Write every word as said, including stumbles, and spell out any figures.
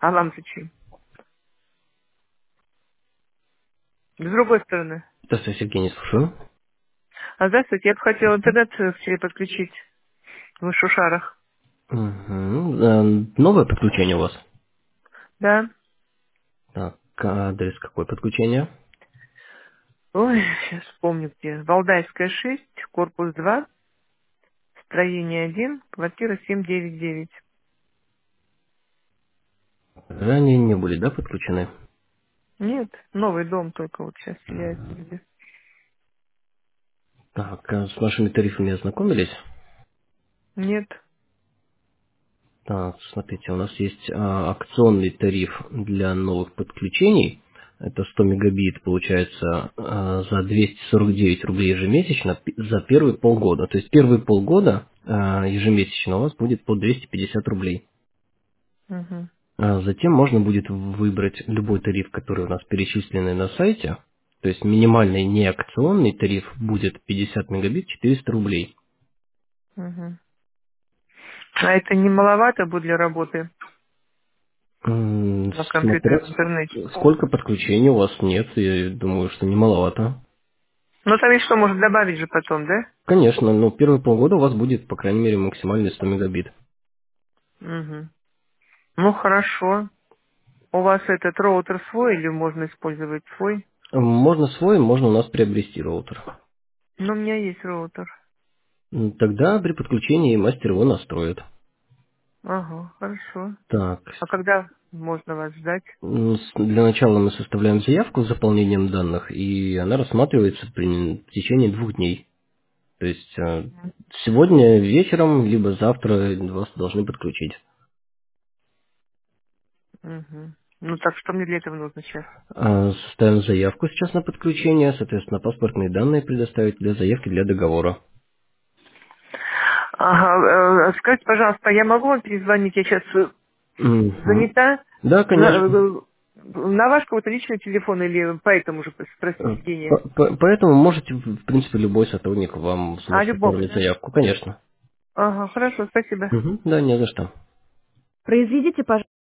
А вам зачем? С другой стороны. Здравствуйте, Евгений, слушаю. А здравствуйте, я бы хотела интернет э, к себе подключить в Шушарах. Угу. Э, Новое подключение у вас? Да. Так, адрес какое подключение? Ой, сейчас вспомню где. Валдайская шесть, корпус два, строение один, квартира семь девять девять. Ранее не были, да, подключены? Нет, новый дом только вот сейчас сияет везде. Так, а с нашими тарифами ознакомились? Нет. Так, смотрите, у нас есть а, акционный тариф для новых подключений. Это сто мегабит, получается, а, за двести сорок девять рублей ежемесячно пи- за первые полгода. То есть первые полгода а, ежемесячно у вас будет по двести пятьдесят рублей. Угу. А затем можно будет выбрать любой тариф, который у нас перечисленный на сайте. То есть минимальный неакционный тариф будет пятьдесят мегабит четыреста рублей. Угу. А это не маловато будет для работы М, на компьютере Смотря в интернете? ск- сколько подключений у вас нет, я думаю, что не маловато. Ну там есть что, может добавить же потом, да? Конечно, но первые полгода у вас будет, по крайней мере, максимальный сто мегабит. Угу. Ну хорошо. У вас этот роутер свой или можно использовать свой? Можно свой, можно у нас приобрести роутер. Ну, у меня есть роутер. М, Тогда при подключении мастер его настроит. Ага, хорошо. Так, А когда можно вас ждать? м, с- для начала мы составляем заявку с заполнением данных, и она рассматривается при- в течение двух дней. То есть э, сегодня вечером, либо завтра вас должны подключить. Угу. Ну так что мне для этого нужно сейчас? А, Составим заявку сейчас на подключение, соответственно, паспортные данные предоставить для заявки для договора. Ага, э, скажите, пожалуйста, я могу вам перезвонить? Я сейчас Мгм. занята. Да, На, конечно. э, на ваш какой-то личный телефон или по этому же спросить Э, Евгения? по- по- Поэтому можете, в в принципе, любой сотрудник вам А, сможет любому, оформить да? заявку, конечно. Ага, хорошо, спасибо. Мгм. Да, не за что. Произведите, пожалуйста.